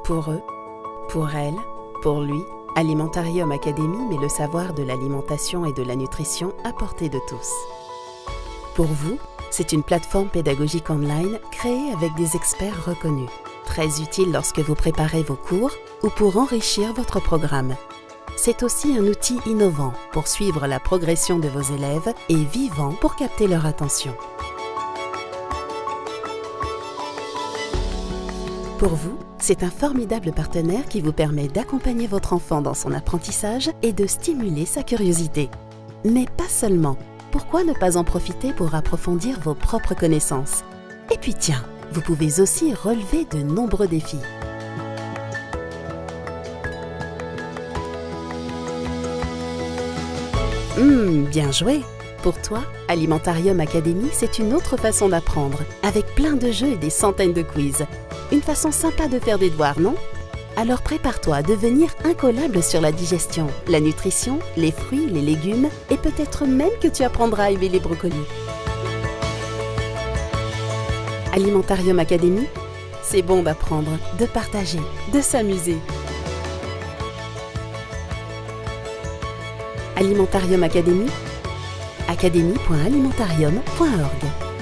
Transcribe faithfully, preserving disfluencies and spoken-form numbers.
Pour eux, pour elle, pour lui, Alimentarium Academy met le savoir de l'alimentation et de la nutrition à portée de tous. Pour vous, c'est une plateforme pédagogique online créée avec des experts reconnus, très utile lorsque vous préparez vos cours ou pour enrichir votre programme. C'est aussi un outil innovant pour suivre la progression de vos élèves et vivant pour capter leur attention. Pour vous, c'est un formidable partenaire qui vous permet d'accompagner votre enfant dans son apprentissage et de stimuler sa curiosité. Mais pas seulement. Pourquoi ne pas en profiter pour approfondir vos propres connaissances? Et puis tiens, vous pouvez aussi relever de nombreux défis. Hum, bien joué! Pour toi, Alimentarium Academy, c'est une autre façon d'apprendre, avec plein de jeux et des centaines de quiz. Une façon sympa de faire des devoirs, non? Alors prépare-toi à devenir incollable sur la digestion, la nutrition, les fruits, les légumes et peut-être même que tu apprendras à aimer les brocolis. Alimentarium Academy, c'est bon d'apprendre, de partager, de s'amuser. Alimentarium Academy, academy point alimentarium point org.